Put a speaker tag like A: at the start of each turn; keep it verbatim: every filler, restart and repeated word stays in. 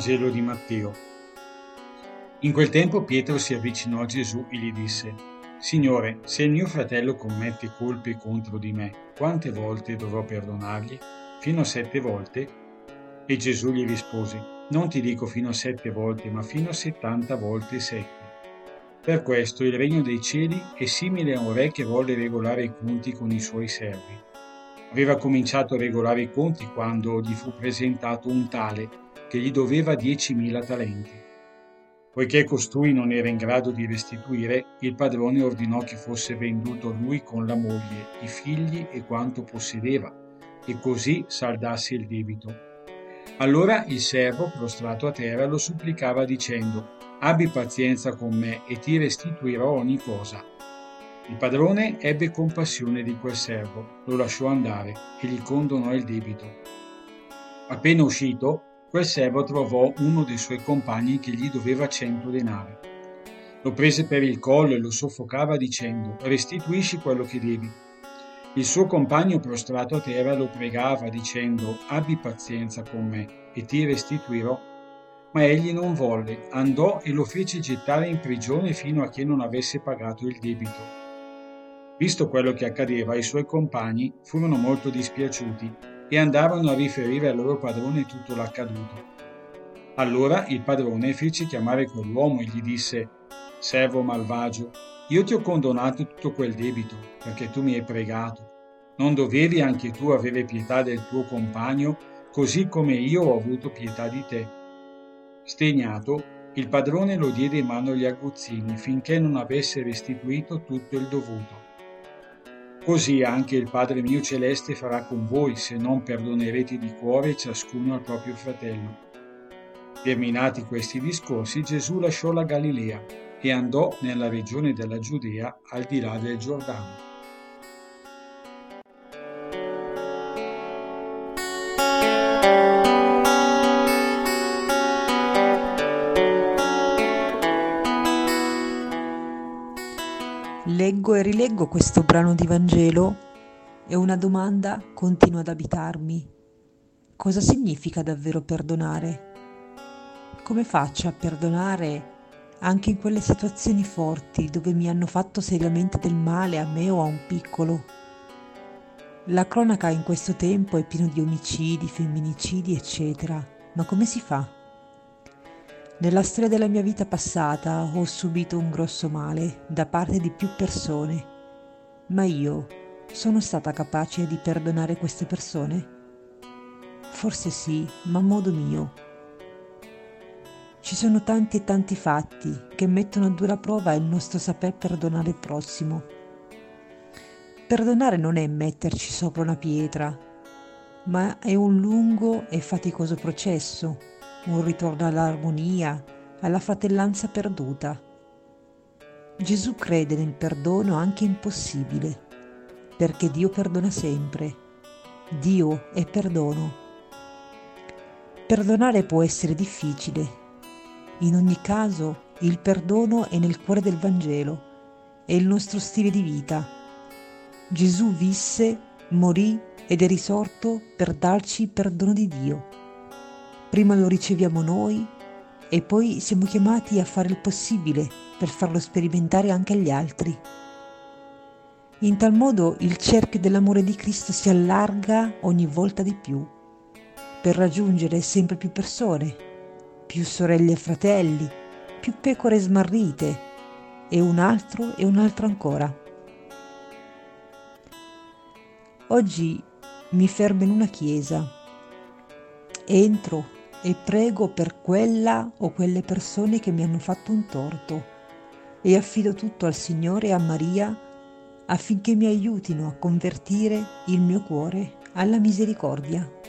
A: Vangelo di Matteo. In quel tempo Pietro si avvicinò a Gesù e gli disse: Signore, se il mio fratello commette colpe contro di me, quante volte dovrò perdonargli? Fino a sette volte? E Gesù gli rispose: Non ti dico fino a sette volte, ma fino a settanta volte sette. Per questo il regno dei cieli è simile a un re che volle regolare i conti con i suoi servi. Aveva cominciato a regolare i conti quando gli fu presentato un tale che gli doveva diecimila talenti. Poiché costui non era in grado di restituire, il padrone ordinò che fosse venduto lui con la moglie, i figli e quanto possedeva, e così saldasse il debito. Allora il servo, prostrato a terra, lo supplicava dicendo: Abbi pazienza con me e ti restituirò ogni cosa. Il padrone ebbe compassione di quel servo, lo lasciò andare e gli condonò il debito. Appena uscito, quel servo trovò uno dei suoi compagni che gli doveva cento denari. Lo prese per il collo e lo soffocava dicendo: Restituisci quello che devi. Il suo compagno prostrato a terra lo pregava dicendo: Abbi pazienza con me e ti restituirò. Ma egli non volle, andò e lo fece gettare in prigione fino a che non avesse pagato il debito. Visto quello che accadeva, i suoi compagni furono molto dispiaciuti e andarono a riferire al loro padrone tutto l'accaduto. Allora il padrone fece chiamare quell'uomo e gli disse: Servo malvagio, io ti ho condonato tutto quel debito perché tu mi hai pregato. Non dovevi anche tu avere pietà del tuo compagno, così come io ho avuto pietà di te? Sdegnato, il padrone lo diede in mano agli aguzzini finché non avesse restituito tutto il dovuto. Così anche il Padre mio celeste farà con voi se non perdonerete di cuore ciascuno al proprio fratello. Terminati questi discorsi, Gesù lasciò la Galilea e andò nella regione della Giudea al di là del Giordano.
B: Leggo e rileggo questo brano di Vangelo e una domanda continua ad abitarmi. Cosa significa davvero perdonare? Come faccio a perdonare anche in quelle situazioni forti dove mi hanno fatto seriamente del male a me o a un piccolo? La cronaca in questo tempo è piena di omicidi, femminicidi, eccetera. Ma come si fa? Nella storia della mia vita passata ho subito un grosso male da parte di più persone, ma io sono stata capace di perdonare queste persone? Forse sì, ma a modo mio. Ci sono tanti e tanti fatti che mettono a dura prova il nostro saper perdonare il prossimo. Perdonare non è metterci sopra una pietra, ma è un lungo e faticoso processo. Un ritorno all'armonia, alla fratellanza perduta. Gesù crede nel perdono anche impossibile, perché Dio perdona sempre. Dio è perdono. Perdonare può essere difficile. In ogni caso, il perdono è nel cuore del Vangelo, è il nostro stile di vita. Gesù visse, morì ed è risorto per darci il perdono di Dio. Prima lo riceviamo noi e poi siamo chiamati a fare il possibile per farlo sperimentare anche agli altri. In tal modo il cerchio dell'amore di Cristo si allarga ogni volta di più, per raggiungere sempre più persone, più sorelle e fratelli, più pecore smarrite, e un altro e un altro ancora. Oggi mi fermo in una chiesa, entro e prego per quella o quelle persone che mi hanno fatto un torto e affido tutto al Signore e a Maria affinché mi aiutino a convertire il mio cuore alla misericordia.